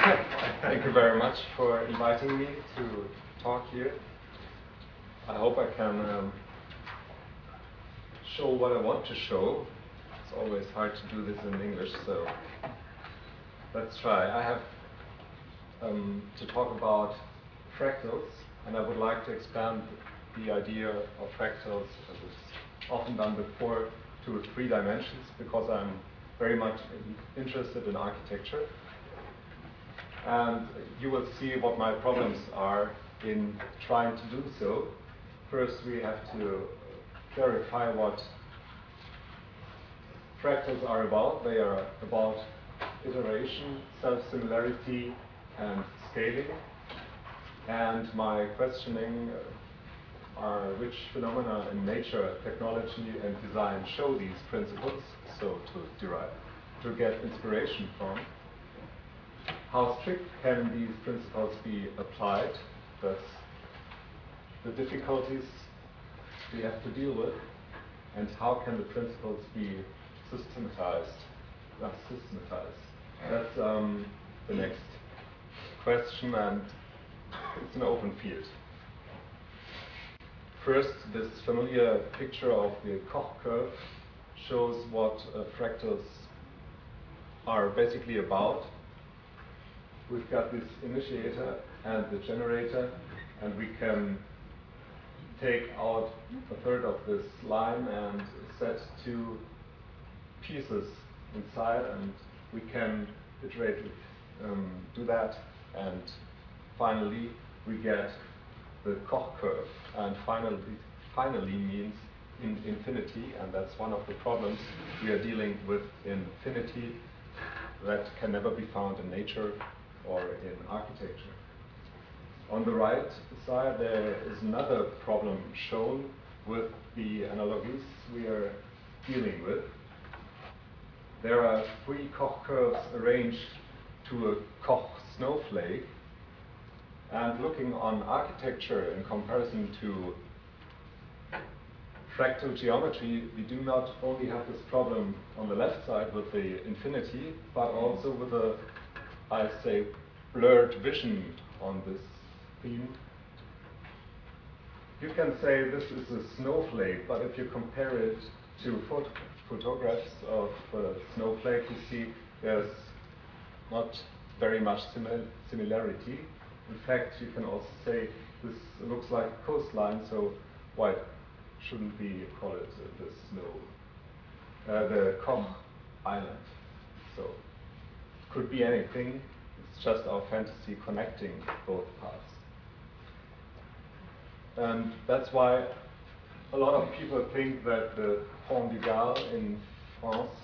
Thank you very much for inviting me to talk here. I hope I can show what I want to show. It's always hard to do this in English, so let's try. I have to talk about fractals, and I would like to expand the idea of fractals, as it's often done before, to 3 dimensions, because I'm very much interested in architecture. And you will see what my problems are in trying to do so. First, we have to clarify what fractals are about. They are about iteration, self-similarity, and scaling. And my questioning are which phenomena in nature, technology, and design show these principles, so to get inspiration from. How strict can these principles be applied? That's the difficulties we have to deal with. And how can the principles be systematized? That's the next question, and it's an open field. First, this familiar picture of the Koch curve shows what fractals are basically about. We've got this initiator and the generator, and we can take out a third of this line and set 2 pieces inside, and we can iteratively do that, and finally we get the Koch curve, and finally means in infinity, and that's one of the problems we are dealing with in infinity that can never be found in nature or in architecture. On the right side, there is another problem shown with the analogies we are dealing with. There are 3 Koch curves arranged to a Koch snowflake, and looking on architecture in comparison to fractal geometry, we do not only have this problem on the left side with the infinity, but also with a, I say, blurred vision on this theme. You can say this is a snowflake, but if you compare it to photographs of snowflake, you see there's not very much similarity. In fact, you can also say this looks like a coastline, so why shouldn't we call it the Koch Island? So it could be anything. It's just our fantasy connecting both parts. And that's why a lot of people think that the Pont du Gard in France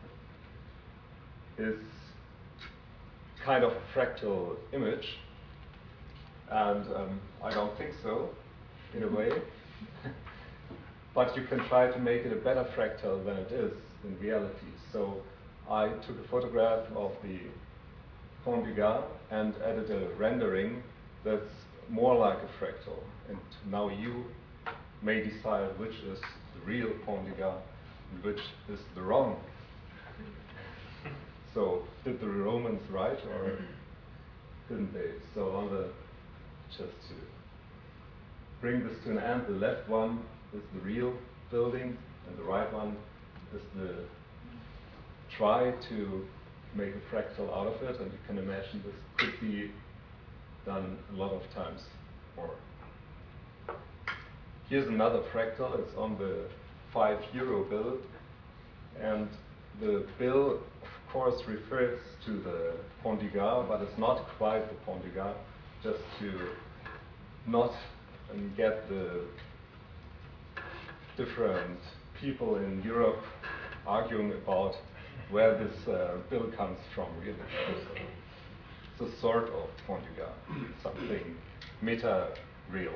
is kind of a fractal image. And I don't think so, in a way. But you can try to make it a better fractal than it is in reality. So I took a photograph of the Pont du Gard and added a rendering that's more like a fractal. And now you may decide which is the real Pont du Gard and which is the wrong. So did the Romans right, or didn't they? So just to bring this to an end, the left one is the real building, and the right one is the try to make a fractal out of it, and you can imagine this could be done a lot of times more. Here's another fractal. It's on the €5 bill, and the bill of course refers to the Pont du Gard, but it's not quite the Pont du Gard, just to not get the different people in Europe arguing about where this bill comes from, really. It's a sort of Pont du Gard, something meta-real.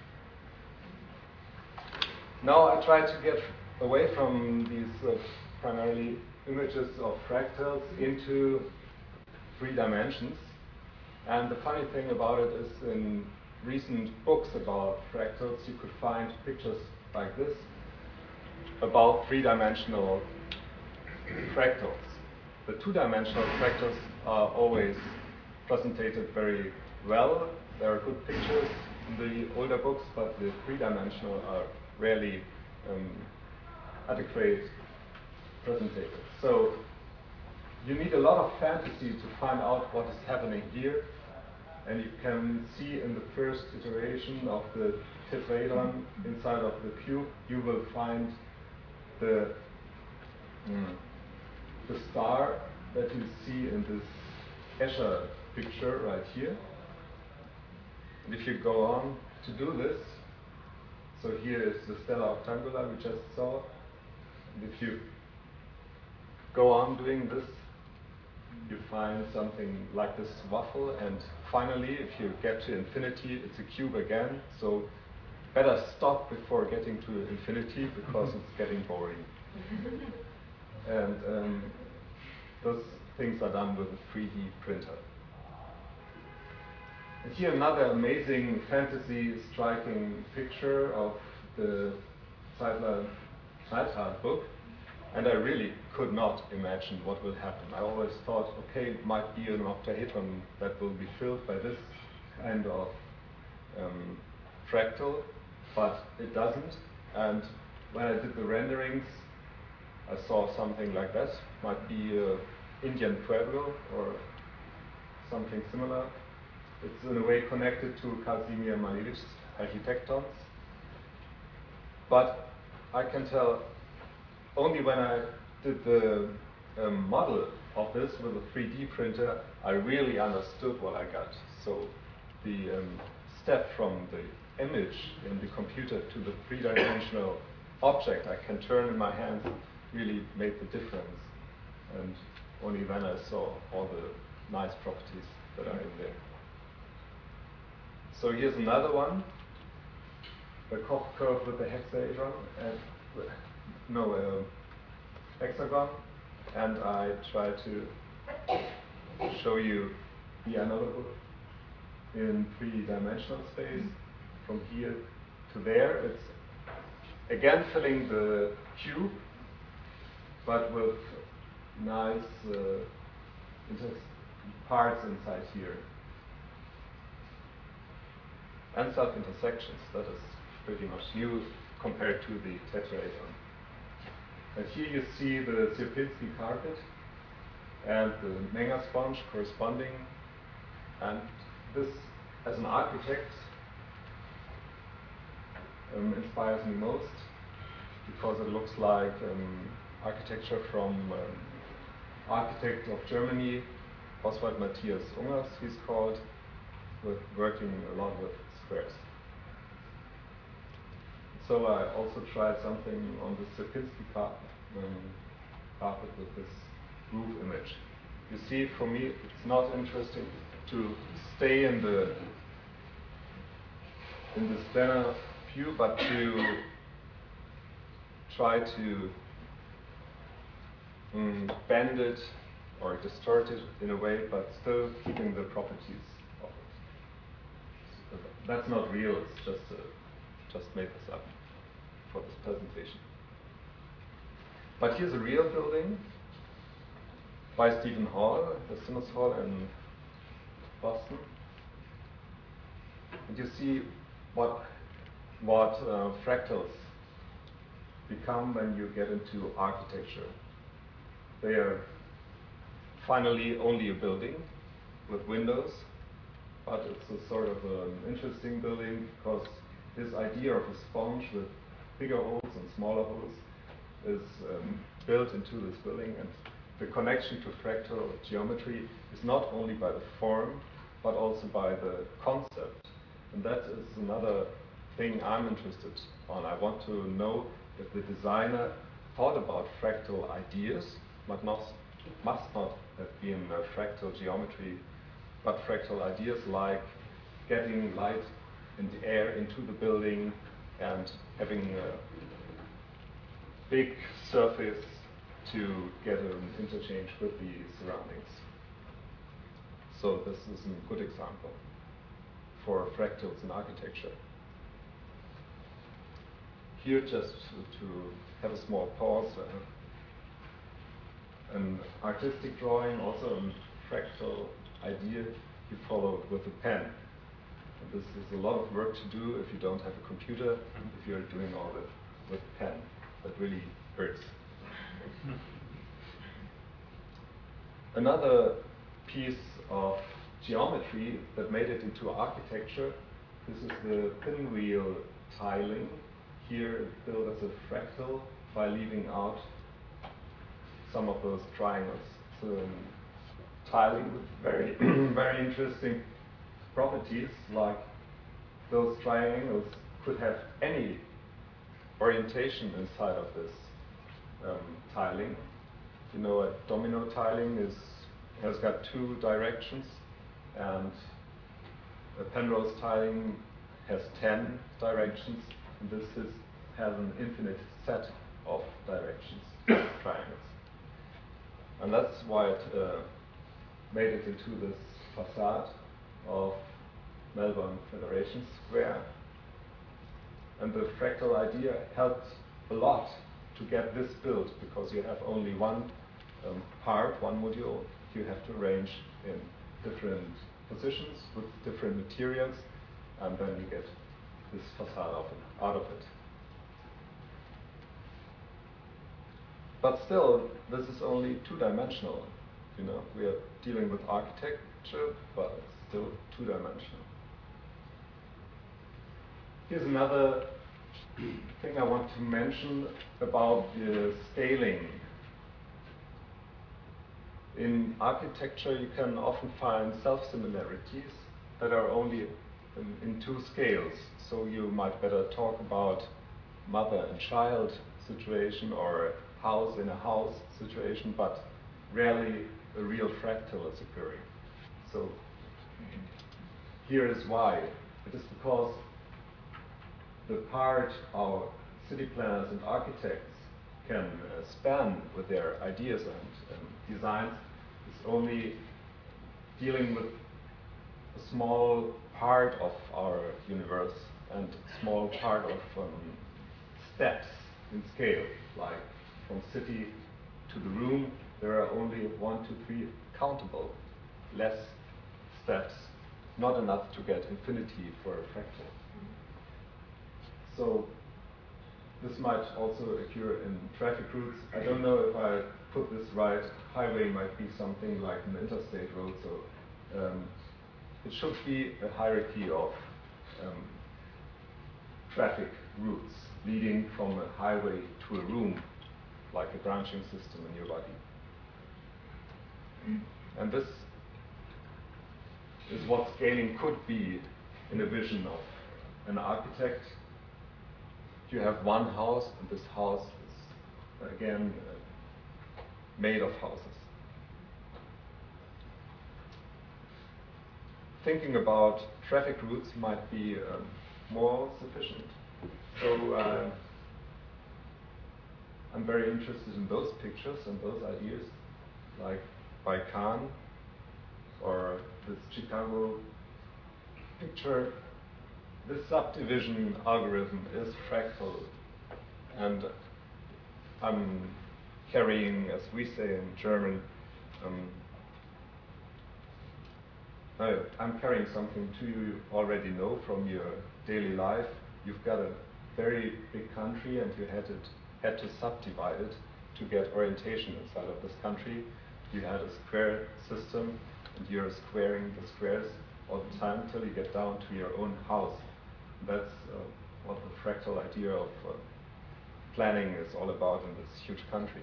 Now I try to get away from these primarily images of fractals into 3 dimensions. And the funny thing about it is, in recent books about fractals, you could find pictures like this about 3-dimensional fractals. The 2-dimensional fractals are always presented very well. There are good pictures in the older books, but the three-dimensional are rarely adequate presented. So you need a lot of fantasy to find out what is happening here. And you can see in the first iteration of the tetrahedron inside of the cube, you will find the star that you see in this Escher picture right here. And if you go on to do this, so here is the stellar octangula we just saw. And if you go on doing this, you find something like this waffle, and finally, if you get to infinity, it's a cube again. So better stop before getting to infinity, because it's getting boring. And those things are done with a 3D printer. And here another amazing fantasy striking picture of the Zeitler-Neidhart book. And I really could not imagine what will happen. I always thought, okay, it might be an octahedron that will be filled by this kind of fractal, but it doesn't. And when I did the renderings, I saw something like that. Might be an Indian pueblo or something similar. It's in a way connected to Kazimir Malevich's Architektons. But I can tell only when I did the model of this with a 3D printer, I really understood what I got. So the step from the image in the computer to the three-dimensional object I can turn in my hands really made the difference. And only then I saw all the nice properties that are in there. So here's another one, the Koch curve with the hexahedron, hexagon, and I try to show you the another in three-dimensional space. From here to there, it's again filling the cube, but with nice parts inside here. And self-intersections, that is pretty much new compared to the tetrahedron. And here you see the Sierpinski carpet and the Menger sponge corresponding. And this, as an architect, inspires me most, because it looks like architecture from architect of Germany, Oswald Matthias Ungers, he's called, working a lot with squares. So I also tried something on the Sierpinski carpet with this roof image. You see, for me, it's not interesting to stay in this planar view, but to try to bend it or distort it in a way, but still keeping the properties of it. So that's not real, it's just made this up for this presentation. But here's a real building by Stephen Hall, the Simmons Hall in Boston. And you see what fractals become when you get into architecture. They are finally only a building with windows, but it's a sort of an interesting building, because this idea of a sponge with bigger holes and smaller holes is built into this building, and the connection to fractal geometry is not only by the form, but also by the concept. And that is another thing I'm interested on. I want to know if the designer thought about fractal ideas, but must not have been fractal geometry, but fractal ideas like getting light and air into the building and having a big surface to get an interchange with the surroundings. So this is a good example for fractals in architecture. Here, just to have a small pause, an artistic drawing, also a fractal idea. you follow with a pen. And this is a lot of work to do if you don't have a computer, if you're doing all that with a pen. That really hurts. Another piece of geometry that made it into architecture, this is the pinwheel tiling. Here built as a fractal by leaving out some of those triangles. So tiling with very, very interesting properties, like those triangles could have any orientation inside of this tiling. You know, a domino tiling has got 2 directions, and a Penrose tiling has 10 directions, and this has an infinite set of directions, triangles. And that's why it made it into this facade of Melbourne Federation Square. And the fractal idea helped a lot to get this built, because you have only one part, one module. You have to arrange in different positions with different materials, and then you get this facade out of it. But still, this is only 2-dimensional. You know, we are dealing with architecture, but it's still 2-dimensional. Here's another thing I want to mention about the scaling. In architecture, you can often find self-similarities that are only in 2 scales. So you might better talk about mother and child situation, or house in a house situation, but rarely a real fractal is occurring. So here is why. It is because the part our city planners and architects can span with their ideas and designs is only dealing with a small part of our universe and a small part of steps in scale. Like from city to the room, there are only 1, 2, 3 countable, less steps, not enough to get infinity for a fractal. So this might also occur in traffic routes. I don't know if I put this right. Highway might be something like an interstate road, so it should be a hierarchy of traffic routes leading from a highway to a room, like a branching system in your body. And this is what scaling could be in a vision of an architect. You have one house, and this house is, again, made of houses. Thinking about traffic routes might be more sufficient. So I'm very interested in those pictures and those ideas, like by Kahn, or this Chicago picture. This subdivision algorithm is fractal, and I'm carrying, as we say in German, I'm carrying something to you already know from your daily life. You've got a very big country, and you had to subdivide it to get orientation inside of this country. You had a square system, and you're squaring the squares all the time until you get down to your own house. That's what the fractal idea of planning is all about in this huge country.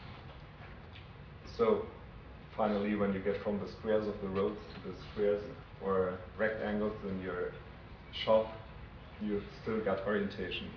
So finally, when you get from the squares of the roads to the squares or rectangles in your shop, you've still got orientation.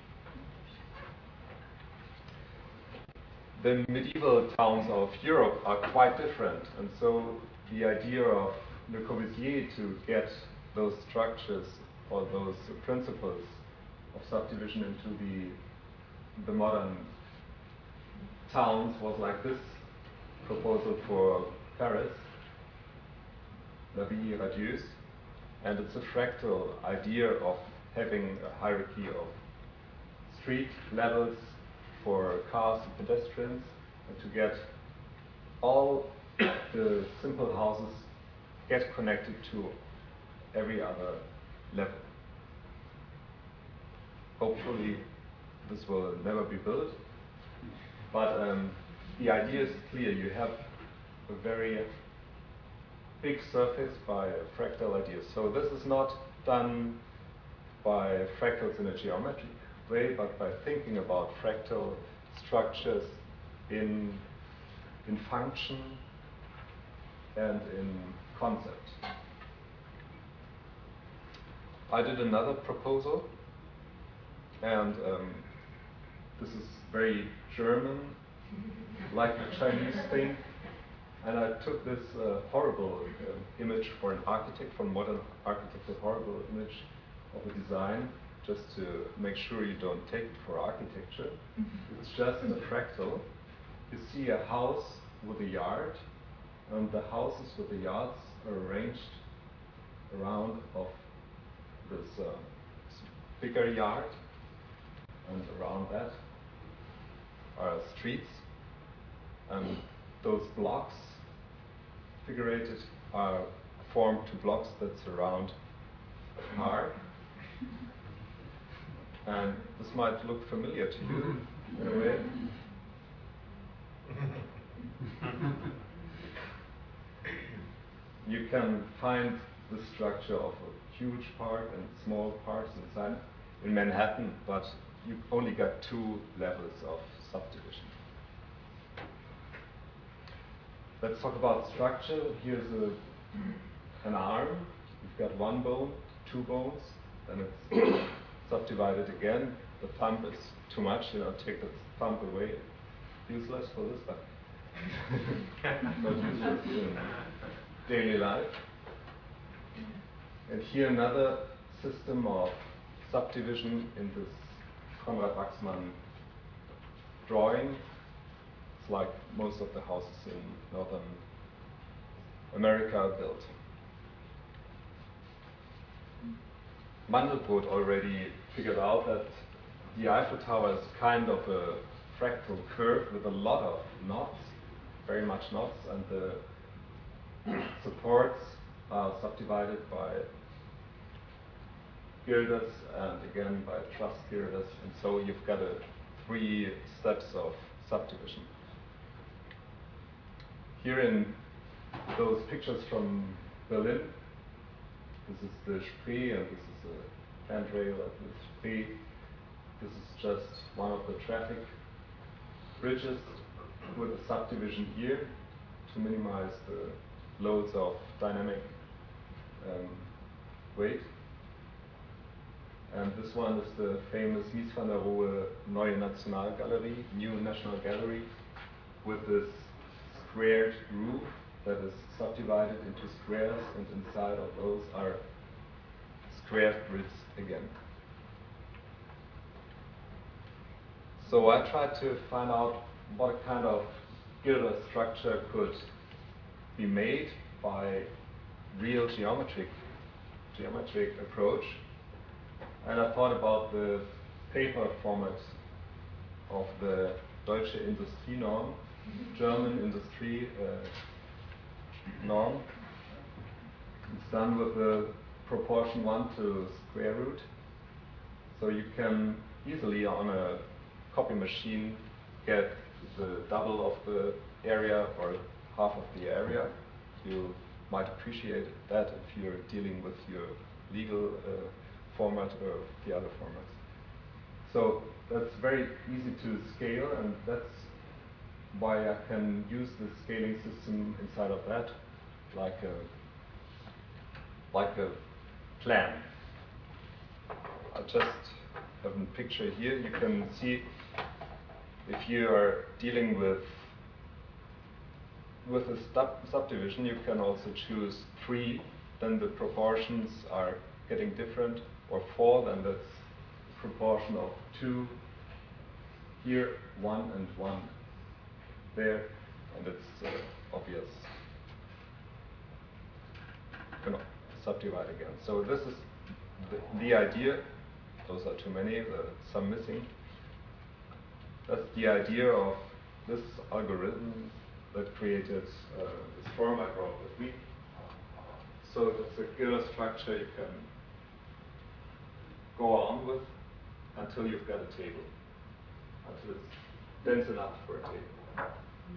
The medieval towns of Europe are quite different, and so the idea of Le Corbusier to get those structures or those principles of subdivision into the modern towns was like this proposal for Paris, La Vie Radieuse, and it's a fractal idea of having a hierarchy of street levels for cars and pedestrians, and to get all the simple houses get connected to every other level. Hopefully, this will never be built, but the idea is clear. You have a very big surface by a fractal idea. So this is not done by fractals in a geometric way, but by thinking about fractal structures in function and in concept. I did another proposal, and this is very German, like the Chinese thing. And I took this horrible image for an architect, for modern architecture, horrible image of a design, just to make sure you don't take it for architecture. It's just a fractal. You see a house with a yard, and the houses with the yards are arranged around of this bigger yard, and around that are streets, and those blocks figurated are formed to blocks that surround a car. And this might look familiar to you in a way. You can find the structure of a huge park and small parks inside in Manhattan, but you only got 2 levels of subdivision. Let's talk about structure. Here's an arm. You've got 1 bone, 2 bones, then it's subdivided again. The thumb is too much, take the thumb away. Useless for this, but not useless in daily life. And here another system of subdivision in this Konrad Wachsmann drawing. It's like most of the houses in Northern America are built. Mandelbrot already figured out that the Eiffel Tower is kind of a fractal curve with a lot of knots, very much knots, and the supports are subdivided by girders and again by truss girders, and so you've got 3 steps of subdivision. Here in those pictures from Berlin, this is the Spree and this is a handrail at the Spree. This is just one of the traffic bridges with a subdivision here to minimize the loads of dynamic weight. And this one is the famous Mies van der Rohe Neue Nationalgalerie, New National Gallery, with this squared roof that is subdivided into squares, and inside of those are squared grids again. So I tried to find out what kind of girder structure could be made by real geometric approach. And I thought about the paper format of the Deutsche Industrienorm, German industry norm. It's done with the proportion 1 to square root. So you can easily on a copy machine get the double of the area or half of the area. You might appreciate that if you're dealing with your legal format or the other formats. So that's very easy to scale, and that's why I can use the scaling system inside of that like a plan. I just have a picture here. You can see if you are dealing with a subdivision, you can also choose 3, then the proportions are getting different, or 4, then that's the proportion of 2 here, 1 and 1 there, and it's obvious. You know, subdivide again. So this is the idea. Those are too many, some missing. That's the idea of this algorithm that created this form I brought with me. So it's a Giller structure you can go on with until you've got a table, until it's dense enough for a table.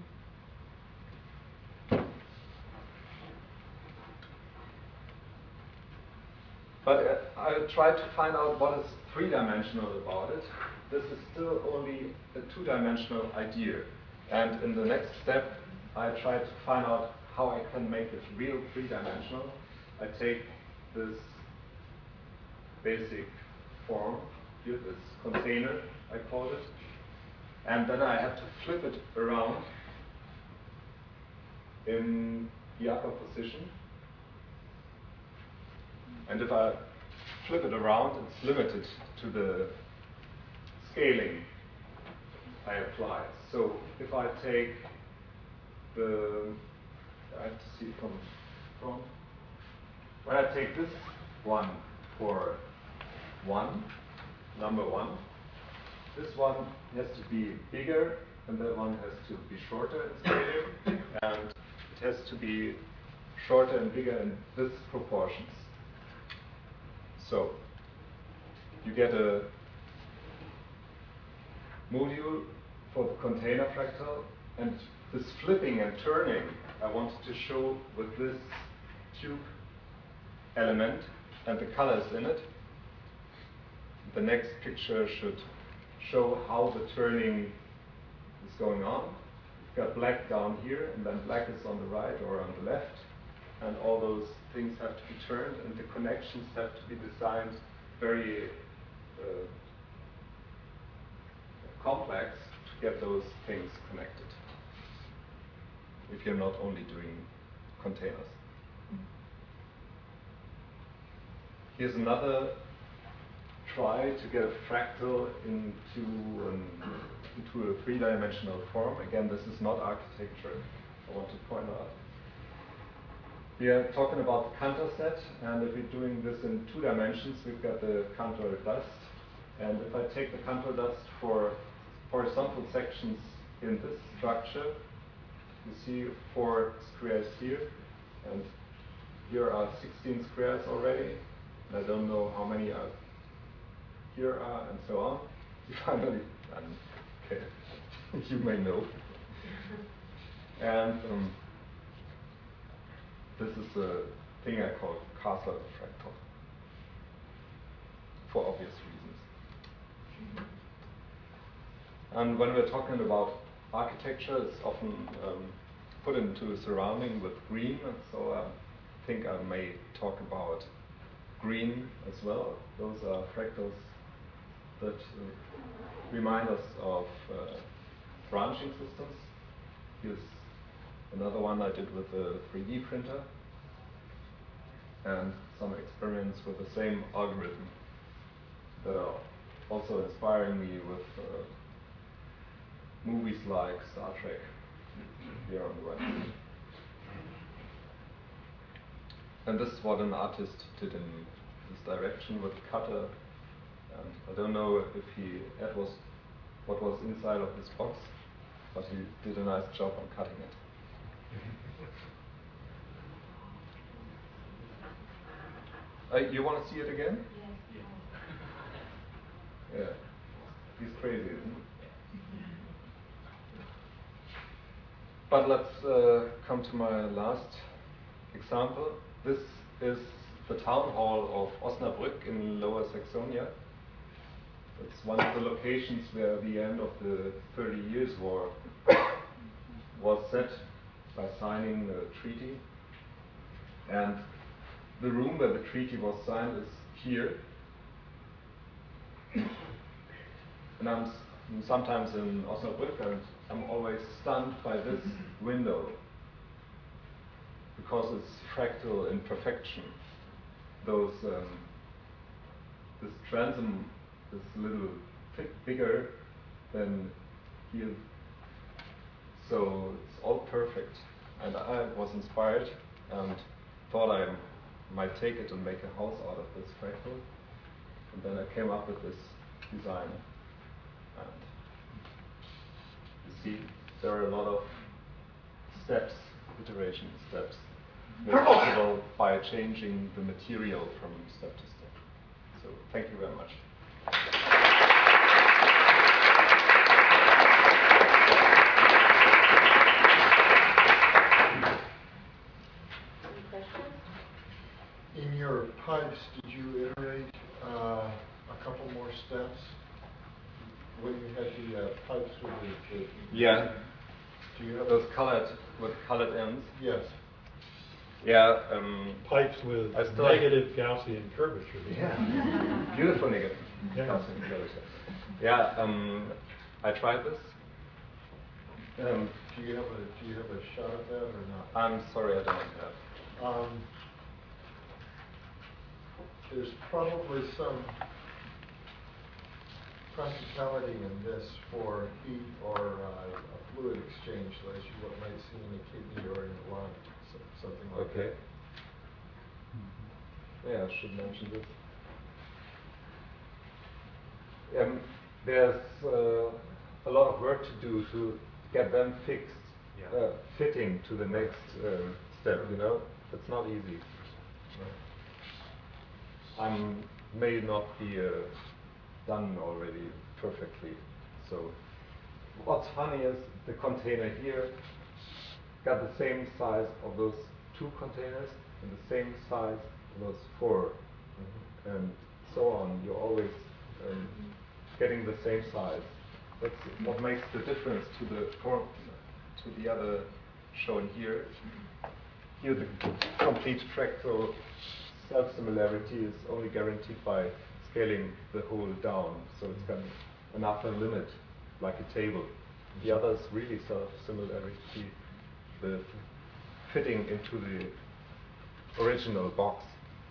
But I tried to find out what is three-dimensional about it. This is still only a two-dimensional idea. And in the next step, I try to find out how I can make it real three-dimensional. I take this basic form, here, this container, I call it, and then I have to flip it around in the upper position. And if I flip it around, it's limited to the scaling I apply. So if I take I have to see it from front. When I take this one for number one, this one has to be bigger and that one has to be shorter in scaling, and it has to be shorter and bigger in this proportions. So you get a module for the container fractal, and this flipping and turning I wanted to show with this tube element and the colors in it. The next picture should show how the turning is going on. You've got black down here, and then black is on the right or on the left, and all those things have to be turned, and the connections have to be designed very complex to get those things connected, if you're not only doing containers. Here's another try to get a fractal into a three-dimensional form. Again, this is not architecture, I want to point out. We are talking about the Cantor set, and if we're doing this in 2 dimensions, we've got the Cantor dust. And if I take the Cantor dust for horizontal sections in this structure, you see 4 squares here, and here are 16 squares already. And I don't know how many are here are, and so on. You finally, okay, you may know. And this is a thing I call Castle fractal, for obvious reasons. And when we're talking about architecture, it's often put into a surrounding with green, and so I think I may talk about green as well. Those are fractals that remind us of branching systems. Here's another one I did with a 3D printer, and some experiments with the same algorithm that are also inspiring me with movies like Star Trek here on the right. And this is what an artist did in this direction with a cutter. I don't know if that was what was inside of this box, but he did a nice job on cutting it. You want to see it again? Yes. Yeah. He's crazy, isn't he? But let's come to my last example. This is the town hall of Osnabrück in Lower Saxonia. It's one of the locations where the end of the 30 Years' War was set by signing the treaty. And the room where the treaty was signed is here. And I'm sometimes in Osnabrück, and I'm always stunned by this window, because it's fractal in perfection. This transom is a little bit bigger than here, so it's all perfect. And I was inspired and thought I might take it and make a house out of this fractal. And then I came up with this design. And you see, there are a lot of steps, iteration steps, made possible by changing the material from step to step. So thank you very much. Any questions? In your pipes, did you iterate a couple more steps? When you had the pipes with the yeah, do you have those colored with colored ends? Yes. Yeah, pipes with I still negative Gaussian curvature. Yeah, beautiful negative. Yeah. Gaussian curvature. Yeah, I tried this. Do you have a shot of that or not? I'm sorry, I don't have. There's probably some practicality in this for heat or a fluid exchange, as you might see in a kidney or in a lung, something like Okay. that. Yeah, I should mention this. There's a lot of work to do to get them fixed, fitting to the next step, you know? It's not easy. May not be done already perfectly. So what's funny is the container here got the same size of those 2 containers and the same size of those 4, and so on. You're always getting the same size. That's what makes the difference to the other shown here. Here the complete fractal self-similarity is only guaranteed by scaling the whole down, so it's got an upper limit, like a table. The other is really self-similarity, the fitting into the original box.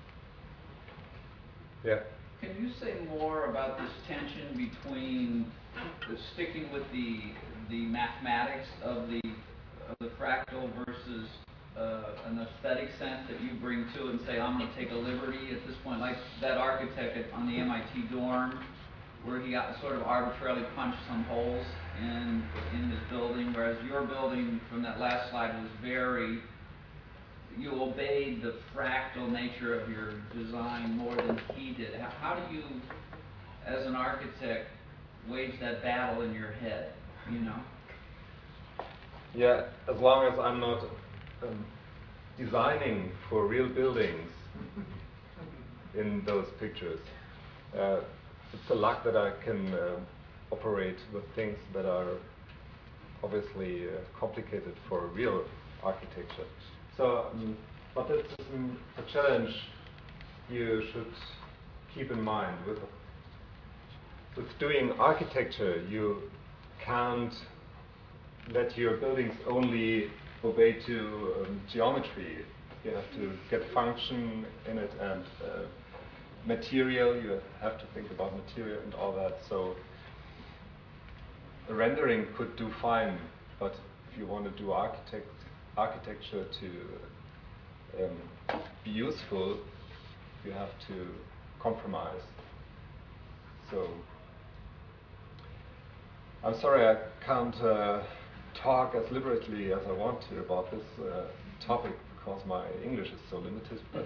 Yeah. Can you say more about this tension between sticking with the mathematics of the fractal versus an aesthetic sense that you bring to it and say, I'm going to take a liberty at this point, like that architect on the MIT dorm, where he got sort of arbitrarily punched some holes in his building, whereas your building from that last slide was very, you obeyed the fractal nature of your design more than he did. How do you, as an architect, wage that battle in your head, you know? Yeah, as long as I'm not designing for real buildings in those pictures. It's a luck that I can operate with things that are obviously complicated for real architecture. So, but it's a challenge you should keep in mind. With doing architecture, you can't let your buildings only obey to geometry. You have to get function in it and material. You have to think about material and all that. So the rendering could do fine, but if you want to do architecture to be useful, you have to compromise. So I'm sorry I can't talk as liberally as I want to about this topic because my English is so limited, but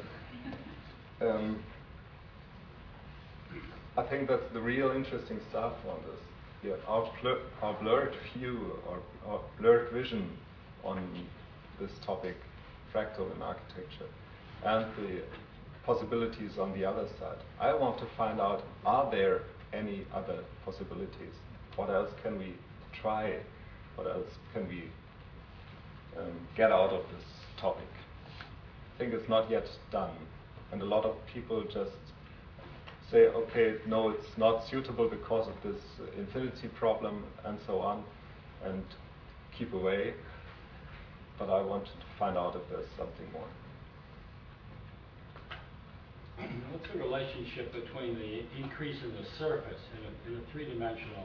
I think that's the real interesting stuff on this. Yeah, our blurred view or our blurred vision on this topic, fractal in architecture, and the possibilities on the other side. I want to find out, are there any other possibilities? What else can we try? What else can we get out of this topic? I think it's not yet done. And a lot of people just say, okay, no, it's not suitable because of this infinity problem and so on, and keep away. But I want to find out if there's something more. What's the relationship between the increase in the surface in a three-dimensional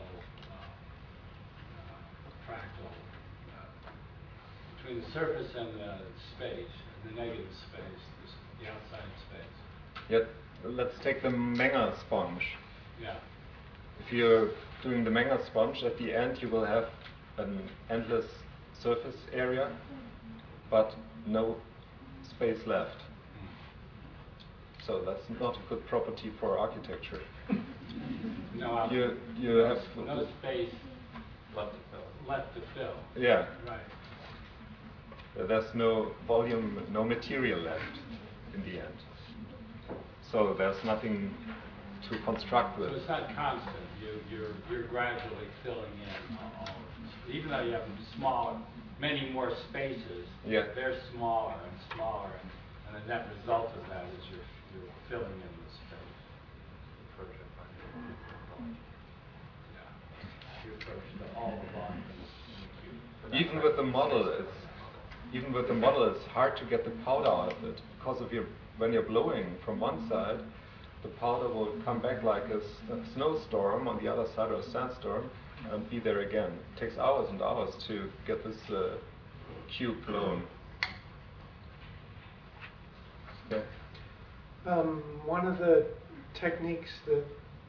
fractal, between the surface and the space, the negative space, the outside space? Yet, let's take the Menger sponge. Yeah. If you're doing the Menger sponge, at the end you will have an endless surface area, but no space left. So that's not a good property for architecture. No, You have no space Left to fill. left to fill. yeah. Right. There's no volume, no material left in the end. So there's nothing to construct So with. it's not constant. You're gradually filling in even though you have smaller, many more spaces. Yeah. They're smaller and smaller, and the net result of that is you're filling in the space. Yeah. You approach all the volume in the cube. Even with the model, it's hard to get the powder out of it because when you're blowing from one side, the powder will come back like a snowstorm on the other side, or a sandstorm, and be there again. It takes hours and hours to get this cube blown. Okay. One of the techniques that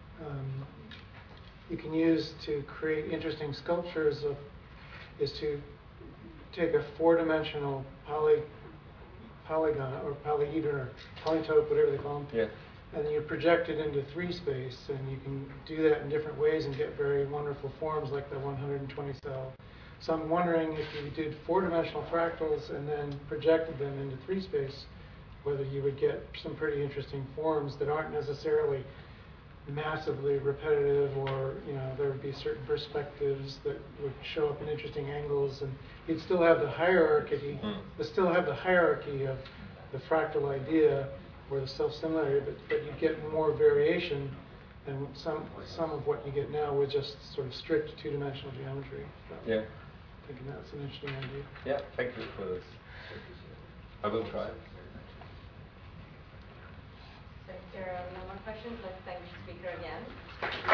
you can use to create interesting sculptures is to take a four-dimensional polygon or polyhedron or polytope, whatever they call them, Yeah. and you project it into 3 space, and you can do that in different ways and get very wonderful forms like the 120 cell. So I'm wondering if you did 4-dimensional fractals and then projected them into 3 space, whether you would get some pretty interesting forms that aren't necessarily massively repetitive, or there would be certain perspectives that would show up in interesting angles, and you'd still have the hierarchy, of the fractal idea or the self-similarity, but you get more variation than some of what you get now with just sort of strict 2-dimensional geometry. So Yeah. I'm thinking that's an interesting idea. Yeah. Thank you for this. I will try. So if there are no more questions, let's thank the speaker again.